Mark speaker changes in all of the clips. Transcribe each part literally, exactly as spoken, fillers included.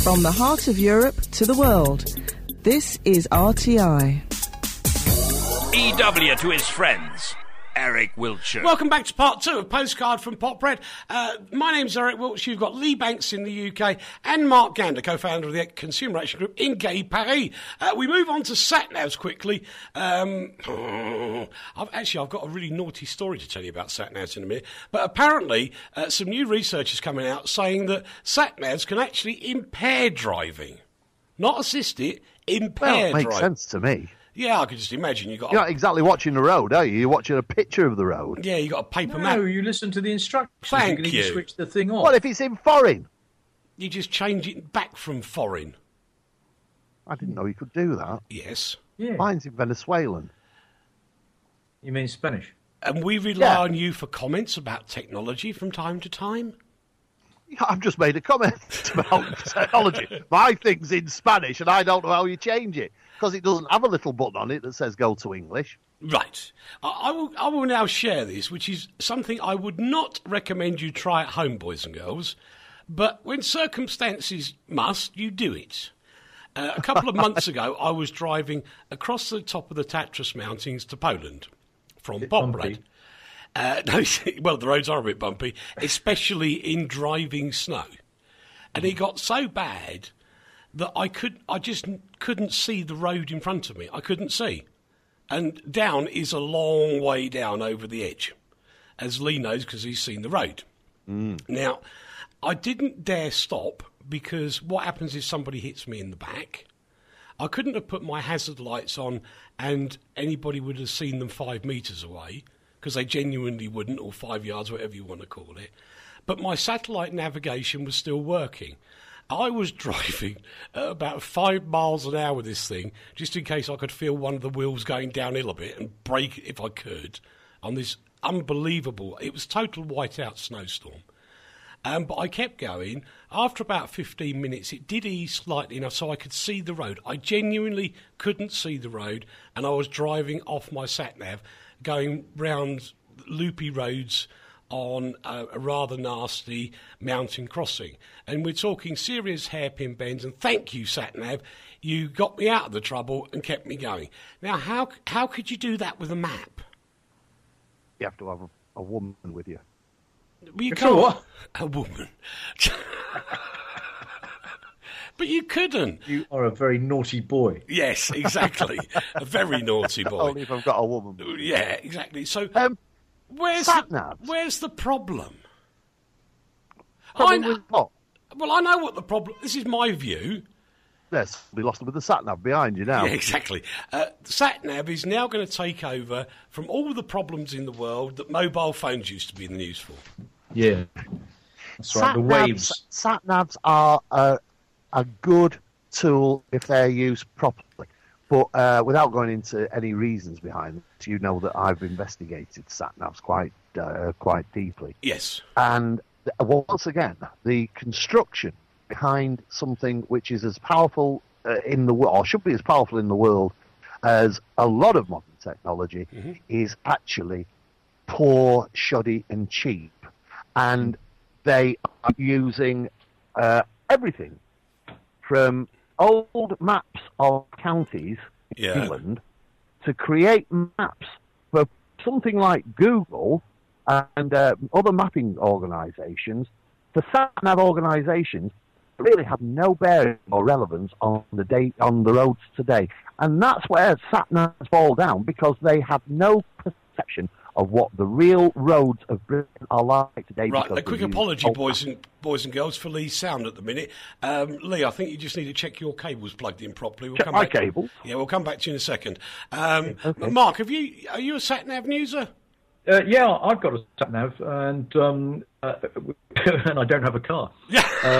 Speaker 1: From the heart of Europe to the world, this is R T I.
Speaker 2: E W to his friends, Eric Wiltshire.
Speaker 3: Welcome back to part two of Postcard from Potbread. Uh, my name's Eric Wiltshire. You've got Lee Banks in the U K and Mark Gander, co-founder of the Consumer Action Group in Gay Paris. Uh, we move on to sat-navs quickly. Um, I've, actually, I've got a really naughty story to tell you about sat-navs in a minute. But apparently, uh, some new research is coming out saying that sat-navs can actually impair driving. Not assist it, impair
Speaker 4: well, it makes
Speaker 3: driving.
Speaker 4: sense to me.
Speaker 3: Yeah, I could just imagine you got.
Speaker 4: You're
Speaker 3: a,
Speaker 4: not exactly watching the road, are you? You're watching a picture of the road.
Speaker 3: Yeah, you got a paper
Speaker 5: no,
Speaker 3: map.
Speaker 5: No, you listen to the instructions.
Speaker 3: Thank
Speaker 5: you. Can
Speaker 3: you.
Speaker 5: even switch the thing off.
Speaker 4: What if it's in foreign?
Speaker 3: You just change it back from foreign.
Speaker 4: I didn't know you could do that.
Speaker 3: Yes.
Speaker 5: Yeah.
Speaker 4: Mine's in Venezuelan.
Speaker 5: You mean Spanish?
Speaker 3: And we rely
Speaker 4: Yeah.
Speaker 3: on you for comments about technology from time to time.
Speaker 4: Yeah, I've just made a comment about technology. My thing's in Spanish, and I don't know how you change it because it doesn't have a little button on it that says "Go to English."
Speaker 3: Right. I, I will. I will now share this, which is something I would not recommend you try at home, boys and girls. But when circumstances must, you do it. Uh, a couple of months ago, I was driving across the top of the Tatras Mountains to Poland from Potbread. Uh, no, well, the roads are a bit bumpy, especially in driving snow. And it got so bad that I could, I just couldn't see the road in front of me. I couldn't see. And down is a long way down over the edge, as Lee knows because he's seen the road.
Speaker 4: Mm.
Speaker 3: Now, I didn't dare stop because what happens if somebody hits me in the back? I couldn't have put my hazard lights on and anybody would have seen them five metres away, because they genuinely wouldn't, or five yards, whatever you want to call it. But my satellite navigation was still working. I was driving at about five miles an hour with this thing, just in case I could feel one of the wheels going downhill a bit and brake if I could, on this unbelievable, it was total whiteout snowstorm. Um, but I kept going. After about fifteen minutes, it did ease slightly enough so I could see the road. I genuinely couldn't see the road, and I was driving off my sat-nav, going round loopy roads on a, a rather nasty mountain crossing. And we're talking serious hairpin bends, and thank you, sat-nav, you got me out of the trouble and kept me going. Now, how how could you do that with a map?
Speaker 4: You have to have a, a woman with you.
Speaker 3: Well, you
Speaker 5: Sure,
Speaker 3: can't.
Speaker 5: what?
Speaker 3: A woman. But you couldn't.
Speaker 5: You are a very naughty boy.
Speaker 3: Yes, exactly. A very naughty boy.
Speaker 4: Only if I've got a woman.
Speaker 3: Yeah, exactly. So,
Speaker 4: Um,
Speaker 3: where's
Speaker 4: sat
Speaker 3: the,
Speaker 4: navs.
Speaker 3: where's the problem?
Speaker 4: Problem
Speaker 3: I
Speaker 4: with
Speaker 3: know,
Speaker 4: what?
Speaker 3: well, I know what the problem. This is my view.
Speaker 4: Yes, we lost it with the sat nav behind you now.
Speaker 3: Yeah, exactly. Uh, SatNav is now going to take over from all the problems in the world that mobile phones used to be in the news for.
Speaker 5: Yeah. That's right, the waves.
Speaker 4: Sat navs are a, a good tool if they're used properly. But uh, without going into any reasons behind it, you know that I've investigated sat navs quite uh, quite deeply.
Speaker 3: Yes.
Speaker 4: And uh, once again, the construction behind something which is as powerful uh, in the world, or should be as powerful in the world as a lot of modern technology, mm-hmm. is actually poor, shoddy, and cheap. And they are using uh, everything from old maps of counties in
Speaker 3: Yeah.
Speaker 4: England to create maps for something like Google and uh, other mapping organisations, for sat-nav organisations that really have no bearing or relevance on the day, on the roads today. And that's where sat-navs fall down, because they have no perception of what the real roads of Britain are like today.
Speaker 3: Right,
Speaker 4: because
Speaker 3: a quick
Speaker 4: they use
Speaker 3: apology,
Speaker 4: old
Speaker 3: boys and boys and girls, for Lee's sound at the minute. Um, Lee, I think you just need to check your cables plugged in properly. We'll
Speaker 4: Check
Speaker 3: come
Speaker 4: my
Speaker 3: back to-
Speaker 4: cables?
Speaker 3: Yeah, we'll come back to you in a second. Um,
Speaker 4: Okay.
Speaker 3: Mark, have you are you a sat-nav user?
Speaker 5: Uh, yeah, I've got a sat nav, and um, uh, and I don't have a car.
Speaker 3: Yeah,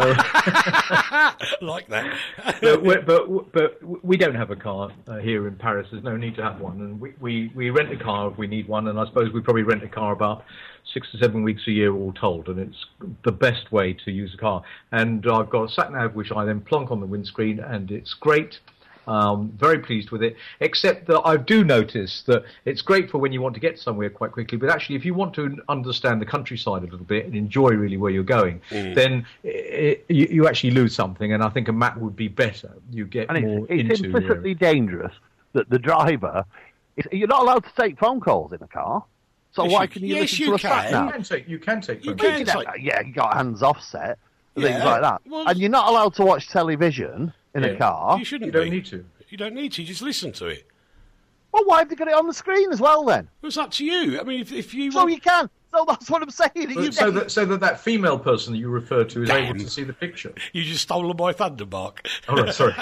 Speaker 5: Uh,
Speaker 3: like that.
Speaker 5: but, we, but but we don't have a car uh, here in Paris. There's no need to have one, and we, we, we rent a car if we need one. And I suppose we probably rent a car about six to seven weeks a year, all told. And it's the best way to use a car. And I've got a sat nav which I then plonk on the windscreen, and it's great. Um, very pleased with it, except that I do notice that it's great for when you want to get somewhere quite quickly, but actually if you want to understand the countryside a little bit and enjoy really where you're going, mm. then it, you, you actually lose something, and I think a map would be better. You get
Speaker 4: And
Speaker 5: more
Speaker 4: it's, it's
Speaker 5: into
Speaker 4: implicitly
Speaker 5: uh,
Speaker 4: dangerous that the driver... Is, you're not allowed to take phone calls in a car. So
Speaker 3: Yes,
Speaker 4: why
Speaker 3: you-
Speaker 4: can you
Speaker 3: yes,
Speaker 4: listen
Speaker 3: you
Speaker 4: to a
Speaker 3: can.
Speaker 4: sat
Speaker 5: You
Speaker 4: nav?
Speaker 5: can take. You can take.
Speaker 3: You
Speaker 5: phone
Speaker 3: can
Speaker 5: calls.
Speaker 3: take-
Speaker 4: Yeah, you got hands offset,
Speaker 3: Yeah,
Speaker 4: things like that.
Speaker 3: well-
Speaker 4: and you're not allowed to watch television in
Speaker 5: Yeah.
Speaker 4: a car.
Speaker 3: You shouldn't
Speaker 5: You don't
Speaker 3: be.
Speaker 5: need to.
Speaker 3: You don't need to. You just listen to it.
Speaker 4: Well, why have they got it on the screen as well then?
Speaker 3: It's up to you. I mean, if, if you
Speaker 4: So
Speaker 3: want...
Speaker 4: you can. So that's what I'm saying. You
Speaker 5: So that, so that that female person that you refer to is
Speaker 3: Damn.
Speaker 5: able to see the picture.
Speaker 3: You just stolen my thunderbark.
Speaker 5: Oh, right, sorry.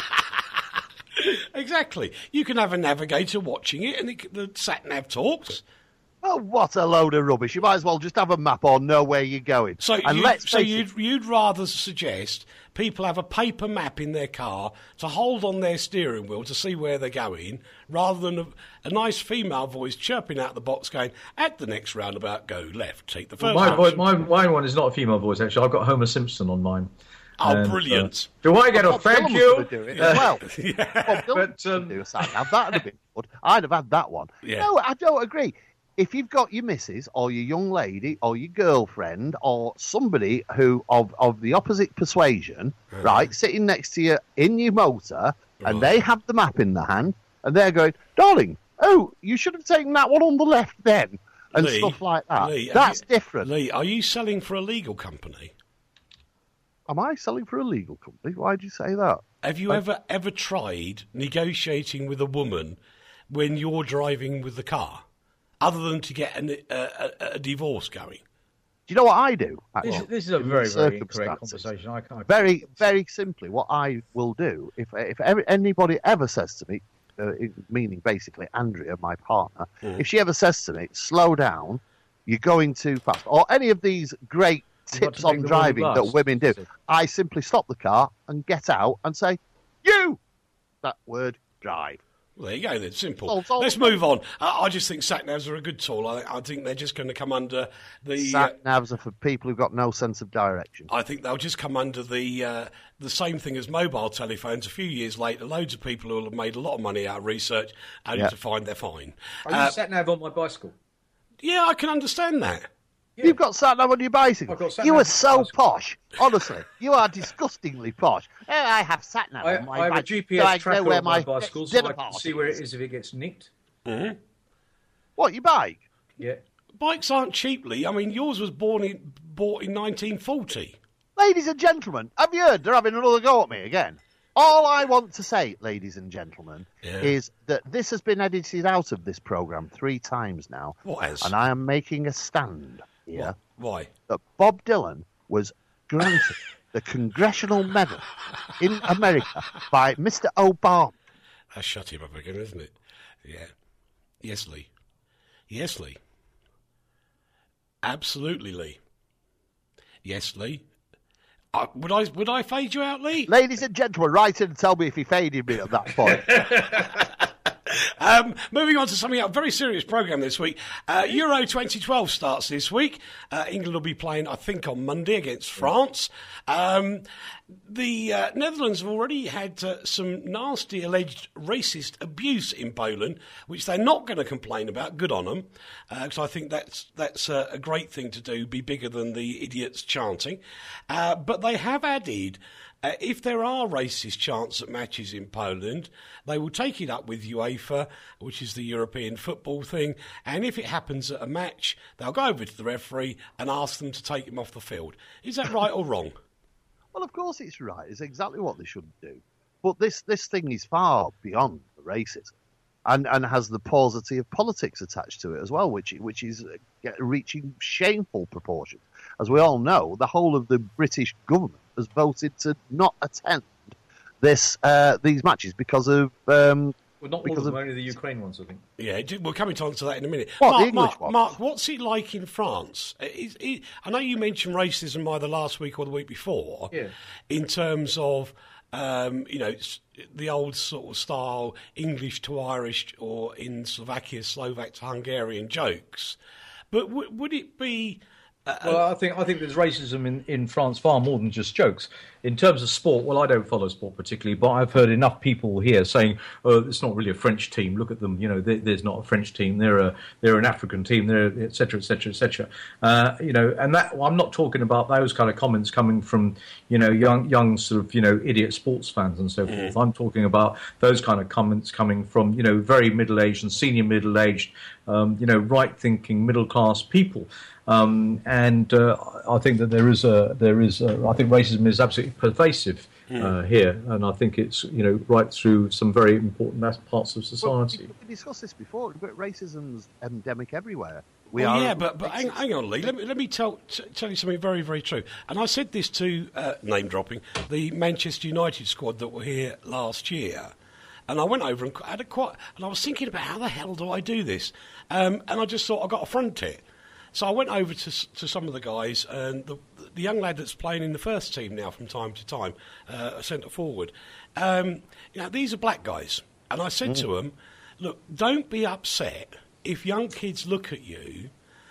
Speaker 3: Exactly. You can have a navigator watching it, and it, the sat nav talks.
Speaker 4: Oh, what a load of rubbish! You might as well just have a map or know where you're going.
Speaker 3: So,
Speaker 4: and
Speaker 3: you,
Speaker 4: let's
Speaker 3: so
Speaker 4: face
Speaker 3: you'd
Speaker 4: it,
Speaker 3: you'd rather suggest people have a paper map in their car to hold on their steering wheel to see where they're going, rather than a, a nice female voice chirping out the box going, "At the next roundabout, go left. Take the first."
Speaker 5: my, voice,
Speaker 3: junction."
Speaker 5: my my one is not a female voice. Actually, I've got Homer Simpson on mine.
Speaker 3: Oh,
Speaker 5: And, uh,
Speaker 3: brilliant!
Speaker 5: do I get a
Speaker 4: Bob
Speaker 5: thank
Speaker 4: Dylan was
Speaker 5: you?
Speaker 4: gonna do it as well. Bob Dylan
Speaker 5: But,
Speaker 4: was
Speaker 5: um,
Speaker 4: gonna do a sat nav. That'd have been good. I'd have had that one.
Speaker 3: Yeah.
Speaker 4: No, I don't agree. If you've got your missus or your young lady or your girlfriend or somebody who of, of the opposite persuasion, right, sitting next to you in your motor, and they have the map in their hand, and they're going, darling, oh, you should have taken that one on the left then, and
Speaker 3: Lee,
Speaker 4: stuff like that.
Speaker 3: Lee, have
Speaker 4: That's
Speaker 3: you-
Speaker 4: different.
Speaker 3: Lee, are you selling for a legal company?
Speaker 4: Am I selling for a legal company? Why did you say that?
Speaker 3: Have you ever ever tried negotiating with a woman when you're driving with the car, other than to get an, a, a, a divorce going?
Speaker 4: Do you know what I do?
Speaker 5: This,
Speaker 4: actually?
Speaker 5: this is a
Speaker 4: In
Speaker 5: very,
Speaker 4: these
Speaker 5: very incorrect
Speaker 4: circumstances?
Speaker 5: conversation. I can't.
Speaker 4: Very, very simply, what I will do, if if ever, anybody ever says to me, uh, it- meaning basically Andrea, my partner, if she ever says to me, slow down, you're going too fast, or any of these great
Speaker 5: You've got
Speaker 4: tips
Speaker 5: to take
Speaker 4: on
Speaker 5: the
Speaker 4: driving
Speaker 5: wrong
Speaker 4: that
Speaker 5: bus.
Speaker 4: women do, I simply stop the car and get out and say, you, that word, drive.
Speaker 3: Well, there you go then, simple.
Speaker 4: Oh, so-
Speaker 3: Let's move on. I, I just think sat-navs are a good tool. I, I think they're just going to come under the... Uh,
Speaker 4: Sat navs are for people who've got no sense of direction.
Speaker 3: I think they'll just come under the uh, the same thing as mobile telephones. A few years later, loads of people who have made a lot of money out of research only
Speaker 4: Yeah.
Speaker 3: to find they're fine.
Speaker 5: I
Speaker 3: Uh,
Speaker 5: use sat nav on my bicycle.
Speaker 3: yeah, I can understand that.
Speaker 4: You've got sat nav on your bicycle.
Speaker 5: I've got sat
Speaker 4: You
Speaker 5: nav
Speaker 4: are
Speaker 5: on my
Speaker 4: so
Speaker 5: bicycle.
Speaker 4: posh. Honestly, you are disgustingly posh. Oh, I have sat nav
Speaker 5: I,
Speaker 4: on my
Speaker 5: I have a
Speaker 4: bike,
Speaker 5: G P
Speaker 4: so I
Speaker 5: S tracker
Speaker 4: know where
Speaker 5: on my
Speaker 4: my
Speaker 5: bicycle, so
Speaker 4: dinner
Speaker 5: I can
Speaker 4: party
Speaker 5: see where it
Speaker 4: is.
Speaker 5: is if it gets nicked.
Speaker 4: What, your bike?
Speaker 5: Yeah.
Speaker 3: Bikes aren't cheaply. I mean, yours was born in, bought in nineteen forty.
Speaker 4: Ladies and gentlemen, have you heard they're having another go at me again? All I want to say, ladies and gentlemen,
Speaker 3: Yeah.
Speaker 4: is that this has been edited out of this programme three times now.
Speaker 3: What has?
Speaker 4: And I am making a stand here
Speaker 3: Why?
Speaker 4: that Bob Dylan was granted the Congressional Medal in America by Mister Obama.
Speaker 3: That's shut him up again, isn't it? Yeah. Yes, Lee. Yes, Lee. Absolutely, Lee. Yes, Lee. Uh, would I would I fade you out, Lee?
Speaker 4: Ladies and gentlemen, write in and tell me if he faded me at that point.
Speaker 3: Um, moving on to something else, a very serious programme this week. Uh, Euro twenty twelve starts this week. Uh, England will be playing, I think, on Monday against France. Um, the uh, Netherlands have already had uh, some nasty alleged racist abuse in Poland, which they're not going to complain about. Good on them, because I think that's that's uh, a great thing to do. Be bigger than the idiots chanting. Uh, but they have added. Uh, if there are racist chants at matches in Poland, they will take it up with UEFA, which is the European football thing, and if it happens at a match, they'll go over to the referee and ask them to take him off the field. Is that right or wrong?
Speaker 4: Well, of course it's right. It's exactly what they should do. But this, this thing is far beyond the racism and, and has the paucity of politics attached to it as well, which, which is uh, get- reaching shameful proportions. As we all know, the whole of the British government has voted to not attend this uh, these matches because of... Um,
Speaker 5: Well, not all
Speaker 4: Because
Speaker 5: of them,
Speaker 4: of-
Speaker 5: only the Ukraine ones, I think.
Speaker 3: Yeah, it- we'll come on to that in a minute.
Speaker 4: What, the
Speaker 3: Mark,
Speaker 4: English
Speaker 3: Mark,
Speaker 4: ones?
Speaker 3: Mark, what's it like in France? Is, is, I know you mentioned racism either last week or the week before,
Speaker 5: Yeah.
Speaker 3: in terms of, um, you know, s- the old sort of style English to Irish or in Slovakia, Slovak to Hungarian jokes. But w- would it be Uh,
Speaker 5: Well, I think I think there's racism in, in France far more than just jokes. In terms of sport, well, I don't follow sport particularly, but I've heard enough people here saying, "Oh, it's not really a French team. Look at them. You know, they, there's not a French team. They're a they're an African team. They're et cetera, et cetera, et cetera." Uh, you know, and that well, I'm not talking about those kind of comments coming from you know young young sort of you know idiot sports fans and so forth. I'm talking about those kind of comments coming from you know very middle aged and senior middle aged, um, you know, right thinking middle class people. Um, and uh, I think that there is a there is a, I think racism is absolutely pervasive uh, here, and I think it's you know right through some very important parts of society.
Speaker 4: Well, we discussed this before, but racism's endemic everywhere. We
Speaker 3: well,
Speaker 4: are
Speaker 3: yeah, but, but hang, hang on, Lee. Let me let me tell t- tell you something very very true. And I said this to uh, name dropping the Manchester United squad that were here last year. And I went over and had a quite, and I was thinking about how the hell do I do this, um, and I just thought I got to front it. So I went over to to some of the guys, and the, the young lad that's playing in the first team now from time to time, uh, a centre forward. Um, you know, these are black guys, and I said mm. to them, "Look, don't be upset if young kids look at you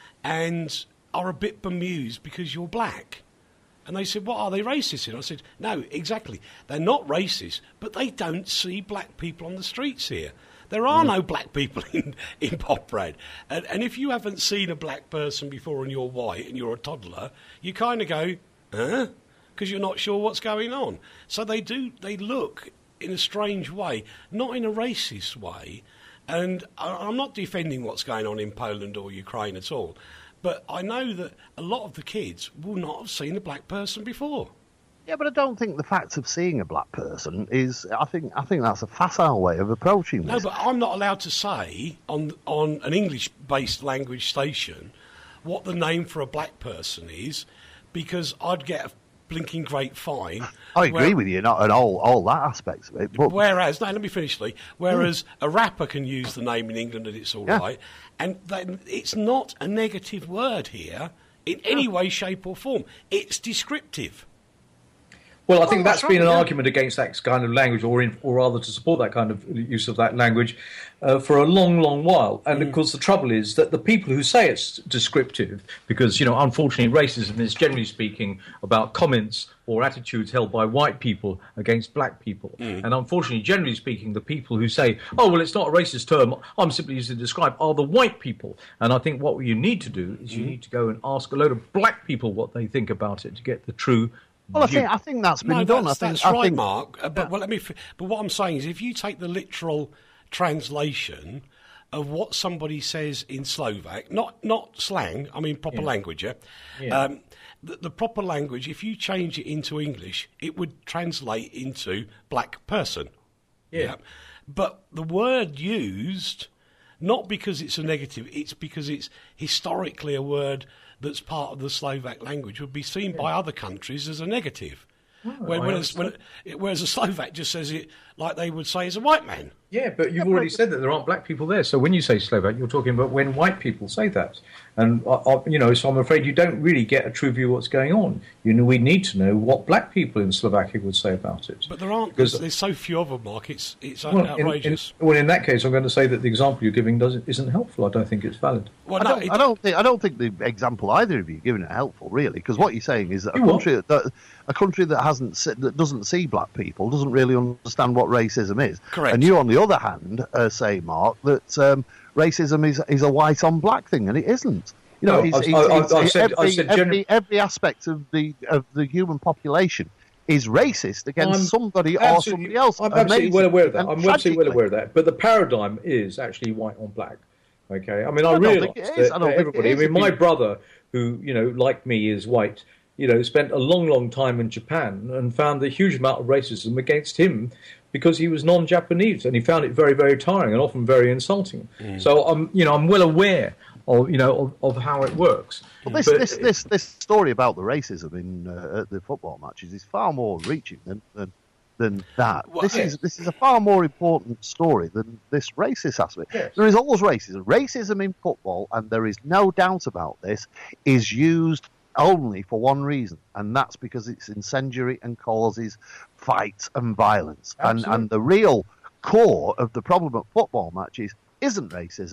Speaker 3: and are a bit bemused because you're black." And they said, "What, are they racist?" And I said, "No, exactly. They're not racist, but they don't see black people on the streets here. There are no black people in, in Poprad. And, and if you haven't seen a black person before and you're white and you're a toddler, you kind of go, huh? Because you're not sure what's going on. So they do, they look in a strange way, not in a racist way. And I, I'm not defending what's going on in Poland or Ukraine at all. But I know that a lot of the kids will not have seen a black person before.
Speaker 4: Yeah, but I don't think the fact of seeing a black person is. I think I think that's a facile way of approaching this.
Speaker 3: No, but I'm not allowed to say on on an English-based language station what the name for a black person is, because I'd get a blinking great fine.
Speaker 4: I agree
Speaker 3: where,
Speaker 4: with you, not at all all that aspects of it. But
Speaker 3: whereas, no, let me finish, Lee. Whereas mm. a rapper can use the name in England and it's all
Speaker 4: yeah.
Speaker 3: right, and then it's not a negative word here in any way, shape, or form. It's descriptive.
Speaker 5: Well, I think
Speaker 4: oh,
Speaker 5: that's
Speaker 4: that's
Speaker 5: been
Speaker 4: right,
Speaker 5: an
Speaker 4: yeah.
Speaker 5: argument against that kind of language, or in, or rather to support that kind of use of that language, uh, for a long, long while. And, mm. of course, the trouble is that the people who say it's descriptive, because, you know, unfortunately, racism is, generally speaking, about comments or attitudes held by white people against black people. Mm. And, unfortunately, generally speaking, the people who say, oh, well, it's not a racist term, I'm simply using to describe, are the white people. And I think what you need to do is you mm. need to go and ask a load of black people what they think about it to get the true...
Speaker 4: Well, I think I think that's been
Speaker 3: no,
Speaker 4: done.
Speaker 3: That's,
Speaker 4: I think,
Speaker 3: that's
Speaker 4: I
Speaker 3: right,
Speaker 4: think,
Speaker 3: Mark. Uh, but well, let me. F- but what I'm saying is, if you take the literal translation of what somebody says in Slovak, not not slang, I mean proper
Speaker 5: yeah.
Speaker 3: language, yeah.
Speaker 5: yeah.
Speaker 3: Um, the, the proper language, if you change it into English, it would translate into black person.
Speaker 5: Yeah.
Speaker 3: yeah. But the word used, not because it's a negative, it's because it's historically a word that's part of the Slovak language, would be seen yeah. by other countries as a negative. Oh, when, whereas, when, whereas a Slovak just says it like they would say as a white man.
Speaker 5: Yeah, but you've already said that there aren't black people there. So when you say Slovak, you're talking about when white people say that. And, I, I, you know, so I'm afraid you don't really get a true view of what's going on. You know, we need to know what black people in Slovakia would say about it.
Speaker 3: But there aren't, because, there's so few of them, Mark, it's, it's
Speaker 5: well,
Speaker 3: outrageous.
Speaker 5: In, in, well, in that case, I'm going to say that the example you're giving doesn't, isn't helpful. I don't think it's valid.
Speaker 3: Well,
Speaker 4: I,
Speaker 3: no,
Speaker 4: don't,
Speaker 3: it,
Speaker 4: I, don't think, I don't think the example either of you giving it helpful, really, because what you're saying is that a
Speaker 5: you
Speaker 4: country that, a country that hasn't that doesn't see black people doesn't really understand what racism is.
Speaker 3: Correct.
Speaker 4: And you, on the other hand, uh, say, Mark, that um, racism is is a white on black thing, and it isn't. You know,
Speaker 5: no,
Speaker 4: it's,
Speaker 5: I,
Speaker 4: it's,
Speaker 5: I,
Speaker 4: it's,
Speaker 5: I, I said,
Speaker 4: every,
Speaker 5: I said
Speaker 4: every, every aspect of the of the human population is racist against
Speaker 5: I'm
Speaker 4: somebody or somebody else.
Speaker 5: I'm absolutely well aware of that.
Speaker 4: And
Speaker 5: I'm absolutely well aware of that. But the paradigm is actually white on black. Okay, I mean, I, I realise that, that everybody. I mean, my brother, who you know, like me, is white. You know, spent a long, long time in Japan and found a huge amount of racism against him because he was non-Japanese, and he found it very, very tiring and often very insulting. Mm. So I'm, you know, I'm well aware of you know of, of how it works.
Speaker 4: Well, this,
Speaker 5: but,
Speaker 4: this this this story about the racism in uh, at the football matches is far more reaching than than, than that.
Speaker 3: Well,
Speaker 4: this
Speaker 3: yes.
Speaker 4: is this is a far more important story than this racist aspect.
Speaker 5: Yes.
Speaker 4: There is always racism. Racism in football, and there is no doubt about this, is used only for one reason, and that's because it's incendiary and causes fights and violence. And, and the real core of the problem at football matches isn't racism,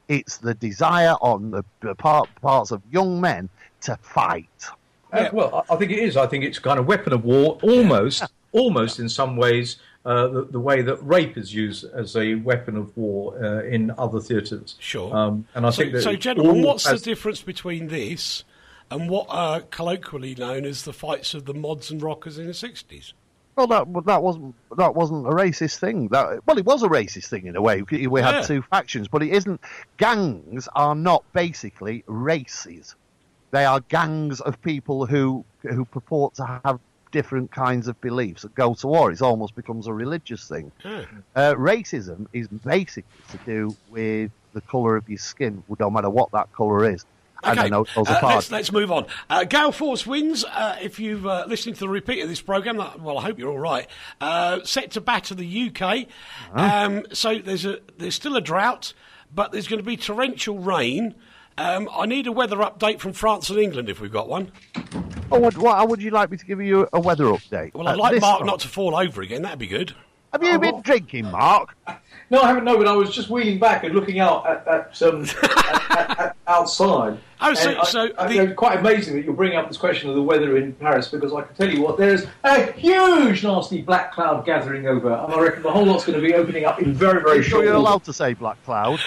Speaker 4: It's the desire on the, the part, parts of young men to fight.
Speaker 5: Uh, well, I, I think it is. I think it's kind of weapon of war, almost, almost in some ways, uh, the, the way that rape is used as a weapon of war uh, in other theatres.
Speaker 3: Sure.
Speaker 5: Um, and I
Speaker 3: so,
Speaker 5: think that
Speaker 3: so, gentlemen, what's
Speaker 5: has...
Speaker 3: the difference between this and what are colloquially known as the fights of the mods and rockers in the sixties?
Speaker 4: Well, that that wasn't that wasn't a racist thing. That well, it was a racist thing in a way. We, we had
Speaker 3: Yeah.
Speaker 4: two factions, but it isn't. Gangs are not basically races. They are gangs of people who who purport to have different kinds of beliefs that go to war. It almost becomes a religious thing.
Speaker 3: Yeah.
Speaker 4: Uh, racism is basically to do with the colour of your skin, no matter what that colour is. And
Speaker 3: Okay,
Speaker 4: I know those
Speaker 3: uh,
Speaker 4: are
Speaker 3: let's, let's move on. Uh, Gale Force wins. Uh, if you've uh, listened to the repeat of this programme, well, I hope you're all right. Uh, set to batter the U K. Um, so there's a there's still a drought, but there's going to be torrential rain. Um, I need a weather update from France and England if we've got one.
Speaker 4: Oh, what, what, how would you like me to give you a weather update?
Speaker 3: Well, I'd
Speaker 4: At
Speaker 3: like
Speaker 4: this
Speaker 3: Mark
Speaker 4: time?
Speaker 3: not to fall over again. That'd be good.
Speaker 4: Have you been drinking, Mark?
Speaker 5: No, I haven't. No, but I was just wheeling back and looking out at, at, um, at, at, at outside.
Speaker 3: Oh, so-
Speaker 5: And I-
Speaker 3: so
Speaker 5: I,
Speaker 3: the-
Speaker 5: it's quite amazing that you're bringing up this question of the weather in Paris, because I can tell you what, there's a huge, nasty black cloud gathering over, and I reckon the whole lot's going to be opening up in very, very
Speaker 4: Are you sure
Speaker 5: short
Speaker 4: you're
Speaker 5: order.
Speaker 4: allowed to say black cloud?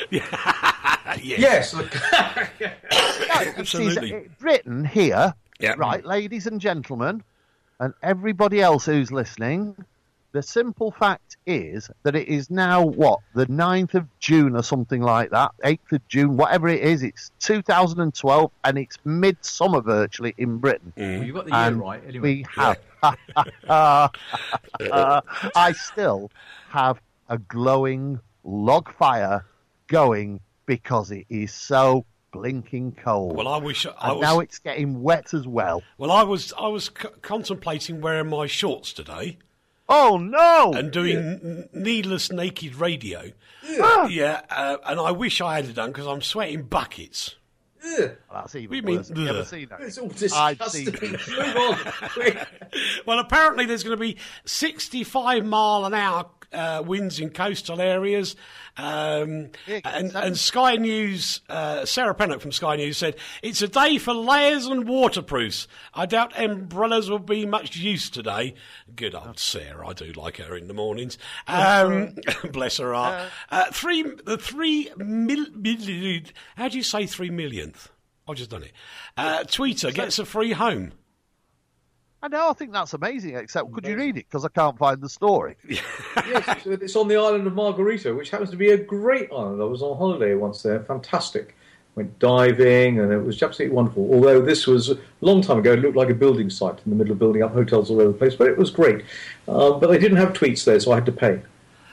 Speaker 5: Yes.
Speaker 3: Absolutely.
Speaker 4: See, Britain here,
Speaker 3: Yeah.
Speaker 4: right, ladies and gentlemen, and everybody else who's listening, the simple fact is that it is now, what, the ninth of June or something like that, eighth of June, whatever it is, it's two thousand twelve, and it's midsummer virtually in Britain.
Speaker 5: Well, you got the year
Speaker 4: And
Speaker 5: right, anyway.
Speaker 4: we have. uh, I still have a glowing log fire going because it is so blinking cold.
Speaker 3: Well, I wish I
Speaker 4: and
Speaker 3: was.
Speaker 4: now it's getting wet as well.
Speaker 3: Well, I was. I was c- contemplating wearing my shorts today
Speaker 4: Oh no!
Speaker 3: and doing n- needless naked radio.
Speaker 4: Ah!
Speaker 3: Yeah, uh, and I wish I had it done because I'm sweating buckets.
Speaker 5: Ugh.
Speaker 4: That's even
Speaker 3: What do you mean,
Speaker 4: worse. Have you ever
Speaker 3: ugh?
Speaker 4: seen that?
Speaker 5: It's all
Speaker 4: I've
Speaker 5: disgusting.
Speaker 4: seen
Speaker 5: Move on. Quick.
Speaker 3: Well, apparently there's going to be sixty-five mile an hour uh, winds in coastal areas. Um,
Speaker 4: Yeah,
Speaker 3: and,
Speaker 4: seven.
Speaker 3: and Sky News, uh, Sarah Pennock from Sky News said, it's a day for layers and waterproofs. I doubt umbrellas will be much use today. Good old Sarah, I do like her in the mornings. Um, bless her heart. Uh, three, the three mil, million, how do you say three millionth? I've just done it. Uh, Tweeter gets a free home.
Speaker 4: I know, I think that's amazing, except could you read it? Because I can't find the story.
Speaker 5: Yes, it's, it's on the island of Margarita, which happens to be a great island. I was on holiday once there, fantastic. Went diving, and it was absolutely wonderful. Although this was a long time ago, it looked like a building site in the middle of building up hotels all over the place, but it was great. Uh, but they didn't have tweets there, so I had to pay.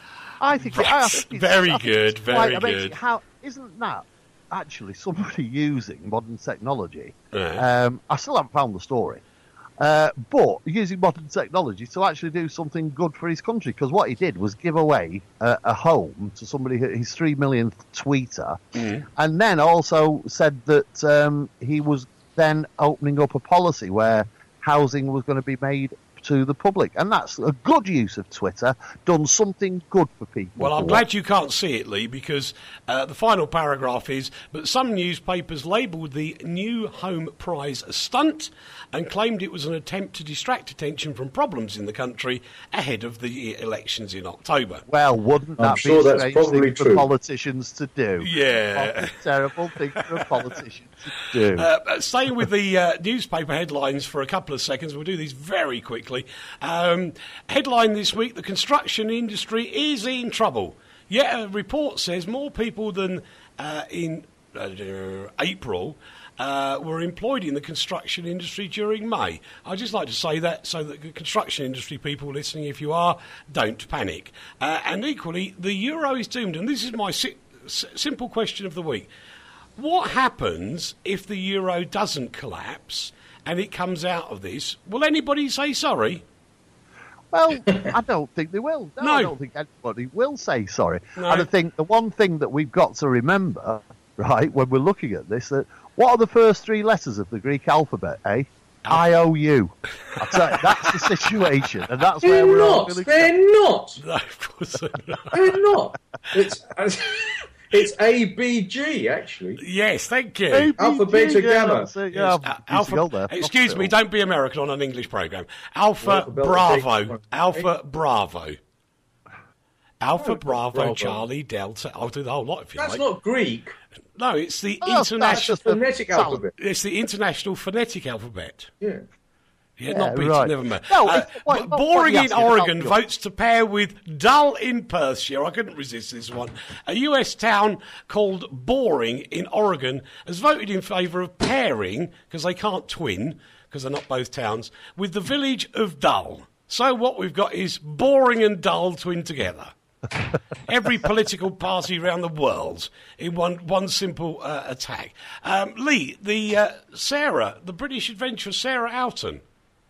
Speaker 4: I think,
Speaker 3: Right.
Speaker 4: I think it's,
Speaker 3: Very
Speaker 4: I think
Speaker 3: good,
Speaker 4: it's
Speaker 3: very
Speaker 4: quite amazing.
Speaker 3: good.
Speaker 4: How, isn't that actually somebody using modern technology?
Speaker 3: Yeah.
Speaker 4: Um, I still haven't found the story. Uh, but using modern technology to actually do something good for his country, because what he did was give away a, a home to somebody, who- his three millionth tweeter,
Speaker 3: Mm.
Speaker 4: and then also said that um, he was then opening up a policy where housing was going to be made to the public, and that's a good use of Twitter, done something good for people.
Speaker 3: Well, I'm
Speaker 4: for
Speaker 3: glad
Speaker 4: once.
Speaker 3: you can't see it, Lee, because uh, the final paragraph is, but some newspapers labelled the new home prize a stunt and claimed it was an attempt to distract attention from problems in the country ahead of the elections in October.
Speaker 4: Well, wouldn't that
Speaker 5: I'm
Speaker 4: be
Speaker 5: sure
Speaker 4: a
Speaker 5: that's
Speaker 4: strange
Speaker 5: probably
Speaker 4: thing for
Speaker 5: true.
Speaker 4: politicians to do?
Speaker 3: Yeah.
Speaker 4: What a terrible thing for a politician to do.
Speaker 3: Uh, uh, staying with the uh, newspaper headlines for a couple of seconds, we'll do these very quickly. Um, headline this week, the construction industry is in trouble. Yet a report says more people than uh, in uh, April uh, were employed in the construction industry during May. I'd just like to say that so that the construction industry people listening, if you are, don't panic. Uh, and equally, the euro is doomed. And this is my si- s- simple question of the week. What happens if the euro doesn't collapse and it comes out of this? Will anybody say sorry?
Speaker 4: Well, I don't think they will. No,
Speaker 3: No.
Speaker 4: I don't think anybody will say sorry.
Speaker 3: No.
Speaker 4: And I think the one thing that we've got to remember, right, when we're looking at this, that what are the first three letters of the Greek alphabet, eh? I O U. I tell you, that's the situation, and that's where
Speaker 5: They're
Speaker 4: we're all
Speaker 5: not.
Speaker 4: going to
Speaker 5: They're not.
Speaker 3: No, of course not.
Speaker 5: They're not. It's It's A B G, actually.
Speaker 3: Yes, thank you.
Speaker 4: A B G,
Speaker 5: Alpha, Beta,
Speaker 4: yeah,
Speaker 5: Gamma.
Speaker 4: that's it,
Speaker 3: Yes,
Speaker 4: yeah,
Speaker 3: uh,
Speaker 4: I've used to go
Speaker 3: Alpha.
Speaker 4: there.
Speaker 3: Excuse me, don't be American on an English program. Alpha
Speaker 5: Alpha, Beta,
Speaker 3: Bravo.
Speaker 5: Beta.
Speaker 3: Alpha Bravo. Alpha
Speaker 5: Oh,
Speaker 3: Bravo,
Speaker 5: Bravo.
Speaker 3: Charlie Delta. I'll do the whole lot if you
Speaker 5: That's
Speaker 3: like.
Speaker 5: not Greek.
Speaker 3: No, it's the
Speaker 4: Oh, that's
Speaker 3: international.
Speaker 4: just a
Speaker 5: Phonetic
Speaker 4: sound.
Speaker 5: alphabet.
Speaker 3: It's the international phonetic alphabet.
Speaker 5: Yeah.
Speaker 3: Yeah,
Speaker 4: Yeah,
Speaker 3: not beaten,
Speaker 4: right.
Speaker 3: never mind.
Speaker 4: No,
Speaker 3: Uh,
Speaker 4: it's- what-
Speaker 3: but
Speaker 4: what-
Speaker 3: boring
Speaker 4: what
Speaker 3: in
Speaker 4: are you asking
Speaker 3: Oregon
Speaker 4: about?
Speaker 3: votes to pair with dull in Perthshire. I couldn't resist this one. A U S town called Boring in Oregon has voted in favour of pairing, because they can't twin, because they're not both towns, with the village of Dull. So what we've got is Boring and Dull twinned together. Every political party around the world in one one simple uh, attack. Um, Lee, the uh, Sarah, the British adventurer Sarah Outen.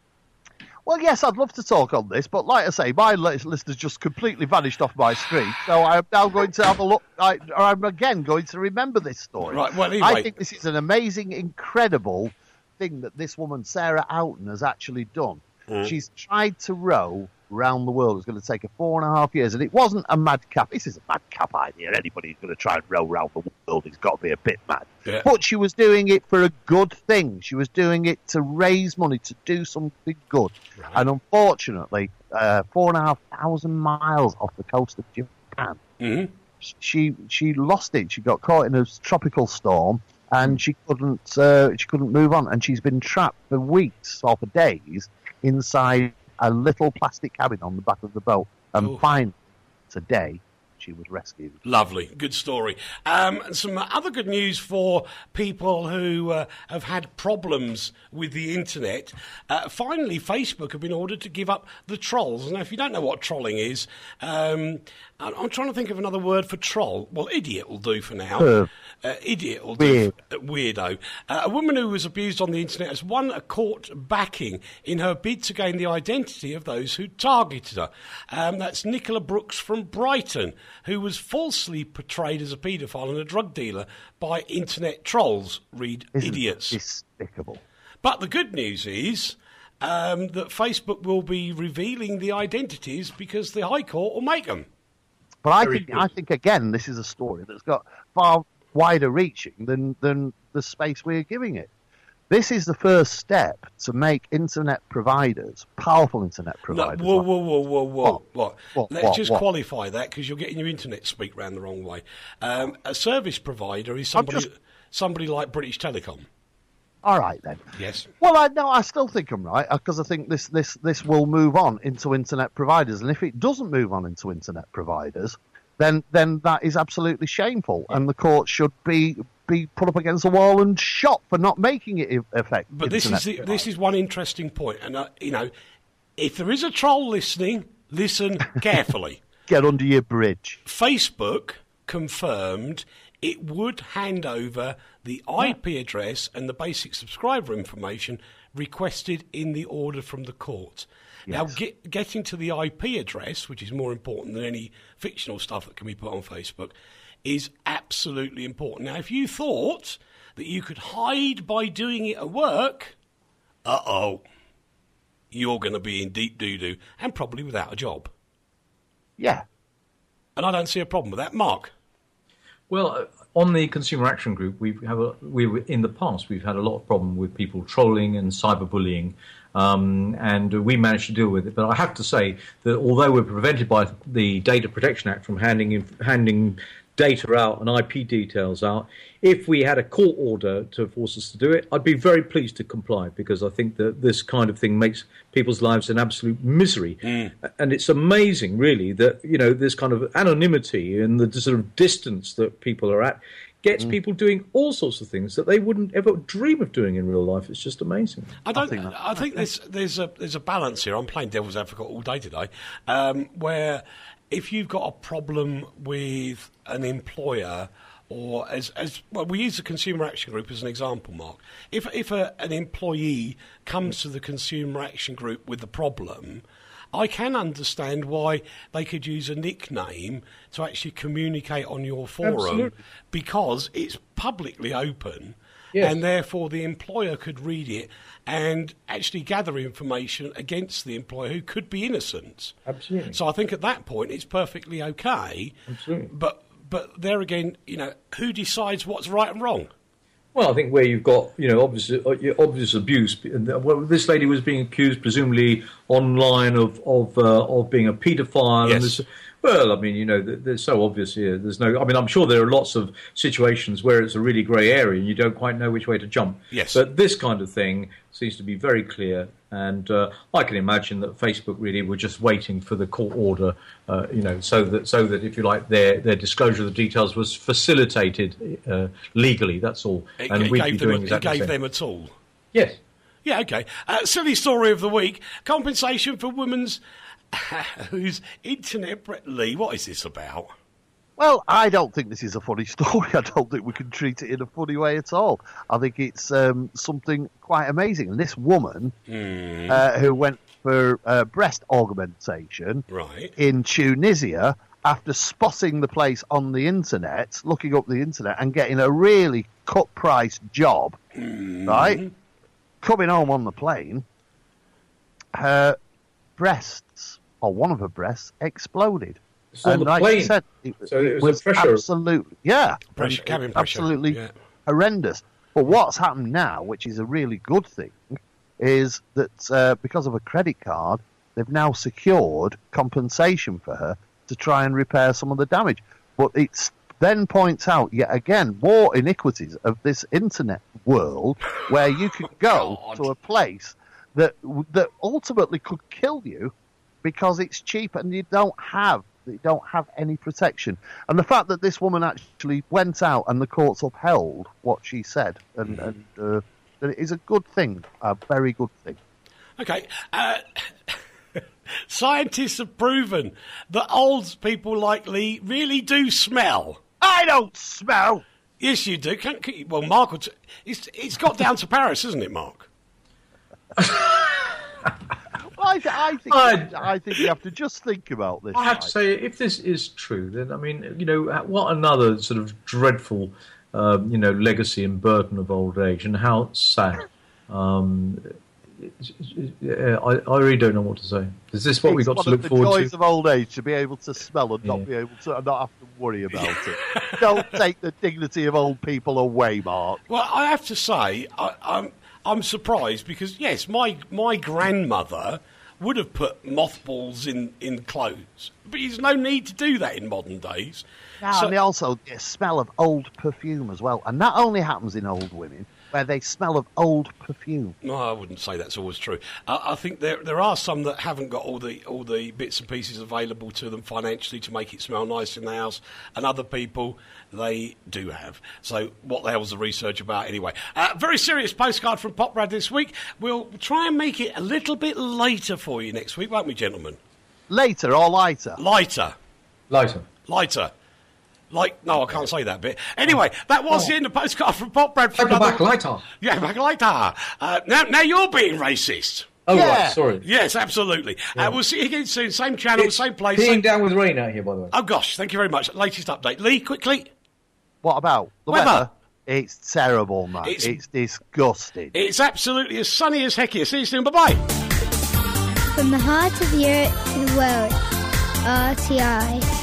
Speaker 4: Well, yes, I'd love to talk on this, but like I say, my list list has just completely vanished off my screen, so I'm now going to have a look, I, or I'm again going to remember this story.
Speaker 3: Right, well, anyway.
Speaker 4: I think this is an amazing, incredible thing that this woman, Sarah Outen, has actually done.
Speaker 3: Mm.
Speaker 4: She's tried to row around the world. It's going to take her four and a half years, and it wasn't a madcap. This is a madcap idea. Anybody who's going to try and row around the world has got to be a bit mad.
Speaker 3: Yeah.
Speaker 4: But she was doing it for a good thing. She was doing it to raise money, to do something good.
Speaker 3: Right.
Speaker 4: And unfortunately, uh, four and a half thousand miles off the coast of Japan,
Speaker 3: Mm-hmm.
Speaker 4: she she lost it. She got caught in a tropical storm, and she couldn't uh, she couldn't move on. And she's been trapped for weeks or for days inside a little plastic cabin on the back of the boat. And
Speaker 3: Oh.
Speaker 4: finally, today, she was rescued.
Speaker 3: Lovely, good story. Um, and some other good news for people who uh, have had problems with the internet. Uh, finally, Facebook have been ordered to give up the trolls. Now, if you don't know what trolling is, um, I'm I'm trying to think of another word for troll. Well, idiot will do for now.
Speaker 4: Uh,
Speaker 3: Uh, idiot will
Speaker 4: Weird.
Speaker 3: do. Uh, weirdo. Uh, a woman who was abused on the internet has won a court backing in her bid to gain the identity of those who targeted her. Um, that's Nicola Brooks from Brighton, who was falsely portrayed as a paedophile and a drug dealer by internet trolls. Read
Speaker 4: Isn't
Speaker 3: idiots.
Speaker 4: despicable.
Speaker 3: But the good news is um, that Facebook will be revealing the identities because the High Court will make them.
Speaker 4: But I
Speaker 5: Very
Speaker 4: think
Speaker 5: good.
Speaker 4: I think again, this is a story that's got far wider reaching than than the space we're giving it. This is the first step to make internet providers, powerful internet
Speaker 3: No,
Speaker 4: providers.
Speaker 3: whoa,
Speaker 4: like-
Speaker 3: whoa, whoa, whoa, whoa.
Speaker 4: What?
Speaker 3: What?
Speaker 4: What?
Speaker 3: Let's
Speaker 4: What?
Speaker 3: just
Speaker 4: What?
Speaker 3: qualify that because you're getting your internet speak round the wrong way. Um, a service provider is somebody,
Speaker 4: just-
Speaker 3: somebody like British Telecom.
Speaker 4: All right then.
Speaker 3: Yes.
Speaker 4: Well, I no, I still think I'm right because I think this this this will move on into internet providers, and if it doesn't move on into internet providers, then then that is absolutely shameful, and the court should be be put up against the wall and shot for not making it e- effect.
Speaker 3: But this is
Speaker 4: internet
Speaker 3: the,
Speaker 4: providers.
Speaker 3: this is one interesting point, and uh, you know, if there is a troll listening, listen carefully.
Speaker 4: Get under your bridge.
Speaker 3: Facebook confirmed it would hand over the I P address and the basic subscriber information requested in the order from the court. Now,
Speaker 4: Yes.
Speaker 3: get, getting to the I P address, which is more important than any fictional stuff that can be put on Facebook, is absolutely important. Now, if you thought that you could hide by doing it at work, uh-oh, you're going to be in deep doo-doo and probably without a job.
Speaker 4: Yeah.
Speaker 3: And I don't see a problem with that. Mark?
Speaker 5: Well, uh, on the Consumer Action Group, we have a, we were- in the past we've had a lot of problem with people trolling and cyberbullying, um, and we managed to deal with it. But I have to say that although we're prevented by the Data Protection Act from handing in, handing data out and I P details out, if we had a court order to force us to do it, I'd be very pleased to comply, because I think that this kind of thing makes people's lives an absolute misery.
Speaker 3: Mm.
Speaker 5: And it's amazing, really, that, you know, this kind of anonymity and the sort of distance that people are at gets
Speaker 3: Mm.
Speaker 5: people doing all sorts of things that they wouldn't ever dream of doing in real life. It's just amazing.
Speaker 3: I don't. I
Speaker 4: think
Speaker 3: think,
Speaker 4: that-
Speaker 3: there's there's a there's a balance here. I'm playing devil's advocate all day today, um, where if you've got a problem with an employer, or as as well, we use the Consumer Action Group as an example, Mark. If if a, an employee comes to the Consumer Action Group with the problem, I can understand why they could use a nickname to actually communicate on your forum,
Speaker 5: Absolutely.
Speaker 3: because it's publicly open.
Speaker 5: Yes.
Speaker 3: And therefore the employer could read it and actually gather information against the employer who could be innocent.
Speaker 5: Absolutely.
Speaker 3: So I think at that point it's perfectly okay.
Speaker 5: Absolutely.
Speaker 3: But but there again, you know, who decides what's right and wrong?
Speaker 5: Well, I think where you've got, you know, obvious, obvious abuse. Well, this lady was being accused, presumably online, of of uh, of being a paedophile.
Speaker 3: Yes.
Speaker 5: And this, well, I mean, you know, they're so obvious here. There's no. I mean, I'm sure there are lots of situations where it's a really grey area and you don't quite know which way to jump.
Speaker 3: Yes.
Speaker 5: But this kind of thing seems to be very clear, and uh, I can imagine that Facebook really were just waiting for the court order, uh, you know, so that so that if you like, their their disclosure of the details was facilitated uh, legally. That's all.
Speaker 3: It,
Speaker 5: and
Speaker 3: it
Speaker 5: we'd
Speaker 3: gave,
Speaker 5: be
Speaker 3: them,
Speaker 5: doing
Speaker 3: a, it
Speaker 5: exactly
Speaker 3: gave
Speaker 5: the same.
Speaker 3: them a tool.
Speaker 5: Yes.
Speaker 3: Yeah, okay. Uh, silly story of the week. Compensation for women's whose internet... Bre- Lee, what is this about?
Speaker 4: Well, I don't think this is a funny story. I don't think we can treat it in a funny way at all. I think it's um, something quite amazing. And this woman
Speaker 3: Mm.
Speaker 4: uh, who went for uh, breast augmentation
Speaker 3: Right.
Speaker 4: in Tunisia, after spotting the place on the internet, looking up the internet and getting a really cut-price job, right? Coming home on the plane, her breasts, or one of her breasts, exploded.
Speaker 5: It's on
Speaker 4: and
Speaker 5: the
Speaker 4: like
Speaker 5: plane.
Speaker 4: I said, it,
Speaker 5: So it
Speaker 4: it
Speaker 5: was a pressure-
Speaker 4: absolutely, yeah,
Speaker 3: Pressure,
Speaker 4: and
Speaker 3: cabin
Speaker 4: it-
Speaker 3: pressure,
Speaker 4: absolutely
Speaker 3: yeah.
Speaker 4: horrendous. But what's happened now, which is a really good thing, is that uh, because of a credit card, they've now secured compensation for her to try and repair some of the damage. But it then points out yet again more iniquities of this internet world, where you could go
Speaker 3: God.
Speaker 4: to a place that that ultimately could kill you because it's cheap and you don't have you don't have any protection. And the fact that this woman actually went out and the courts upheld what she said, and, and uh, that it is a good thing, a very good thing.
Speaker 3: Okay. Uh, scientists have proven that old people like Lee really do smell.
Speaker 4: I don't smell.
Speaker 3: Yes, you do. Can, can, well, Mark, will t- it's, it's got down to Paris, isn't it, Mark?
Speaker 4: Well, I, th- I think
Speaker 5: I-
Speaker 4: I think you have to just think about this.
Speaker 5: I have to
Speaker 4: right?
Speaker 5: say, if this is true, then I mean, you know, what another sort of dreadful, um, you know, legacy and burden of old age, and how sad. Um, it's- it's- yeah, I, I really don't know what to say. Is this what
Speaker 4: It's
Speaker 5: we got
Speaker 4: one
Speaker 5: to look
Speaker 4: of the
Speaker 5: forward
Speaker 4: joys
Speaker 5: to?
Speaker 4: of old age, to be able to smell and not
Speaker 5: Yeah.
Speaker 4: be able to, and not have to worry about it. Don't take the dignity of old people away, Mark.
Speaker 3: Well, I have to say, I, I'm I'm surprised because yes, my my grandmother would have put mothballs in, in clothes, but there's no need to do that in modern days.
Speaker 4: Now,
Speaker 3: So-
Speaker 4: and they also the smell of old perfume as well, and that only happens in old women, where they smell of old perfume.
Speaker 3: No, I wouldn't say that's always true. I, I think there there are some that haven't got all the all the bits and pieces available to them financially to make it smell nice in the house, and other people they do have. So what the hell's the research about anyway? Uh, very serious postcard from Pop Brad this week. We'll try and make it a little bit later for you next week, won't we, gentlemen?
Speaker 4: Later or lighter?
Speaker 3: Lighter,
Speaker 5: Lighter.
Speaker 3: lighter. Like, no, I can't say that bit. Anyway, that was the end of postcard from Pop Brad. for
Speaker 5: Take it
Speaker 3: another-
Speaker 5: back, lighter.
Speaker 3: Yeah, back later. Uh, now, now you're being racist.
Speaker 5: Oh,
Speaker 4: Yeah.
Speaker 5: right, sorry.
Speaker 3: Yes, absolutely. Uh, we'll see you again soon. Same channel,
Speaker 5: It's
Speaker 3: same place.
Speaker 5: peeing
Speaker 3: Same...
Speaker 5: down with rain out here, by the way.
Speaker 3: Oh, gosh, thank you very much. Latest update. Lee, quickly.
Speaker 4: What about the
Speaker 3: Weather.
Speaker 4: weather? It's terrible, man.
Speaker 3: It's-
Speaker 4: It's, disgusting.
Speaker 3: It's absolutely as sunny as heck here. See you soon. Bye-bye.
Speaker 6: From the heart of Europe to the world, R T I.